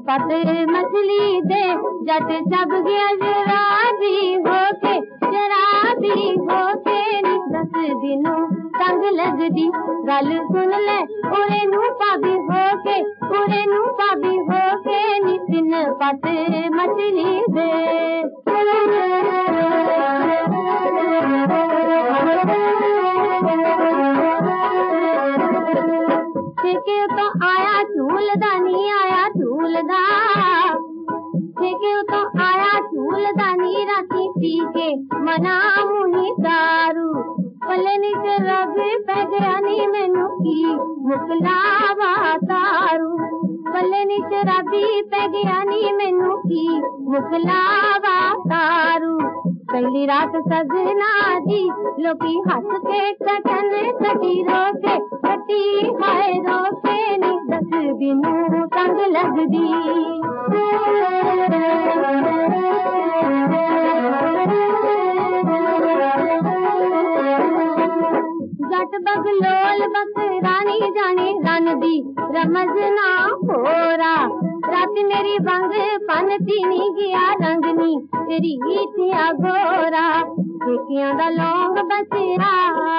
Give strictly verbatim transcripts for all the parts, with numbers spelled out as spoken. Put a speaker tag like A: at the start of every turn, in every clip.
A: पत मछली दे जट छप गया शराबी होके शराबी होके नी दस दिनों तंग लगदी गल सुन ले उरे नू पाबी होके उरे नू पाबी होके नी दिन पत मछली दे ठेके तो आया झूलदा नी आया झूलदा ठेके तो आया झूलदा नी राती पी के मना मुही दारू पले नी रवि पै गया नी मैनू की मुकलावा तारू पले नी रवि पै गया नी मैनू की मुकलावा तारू पहली रात सजना जी लोकी हंस के कटन कटी रोके कटी हाय रोके नी दस दिनों तंग लगदी जट बगलोल बकरानी जाने रन दी रमज ना होरा रात मेरी बंग पन तीनी गया रंगनी तेरी थिया गोरा ठेकियां दा लौंग बचिया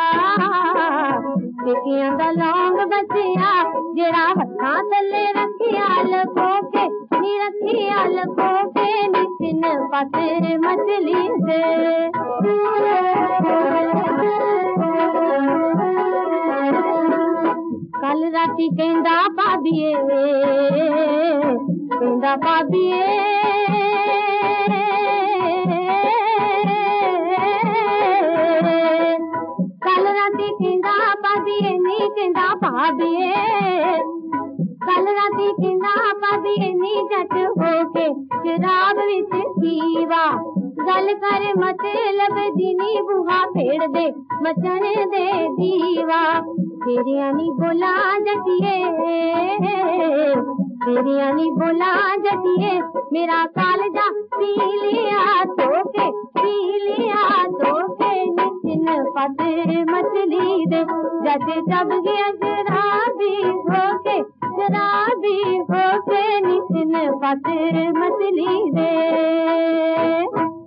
A: ठेकियां दा लौंग बचिया जेड़ा हत्थां थल्ले रखिया लको के नी रखिया लको के नी तिन पत मछली दे कल राती कहंदा भाभीए कहंदा भाभीए कल राती कहंदा भाभीए नी कहंदा भाभीए कल राती कहंदा भाभीए नी जट होके शराब विच पीवा गल कर मतलब दिनी बुहा फेड़ दे मचन दे दीवा तेरिया नी बोला जटिए तेरिया नी बोला जटिए मेरा कालजा पी लिया धोके पी लिया धोके नितिन पत मछली दे जट जब गया शराबी होके शराबी होके नितिन पत मछली दे।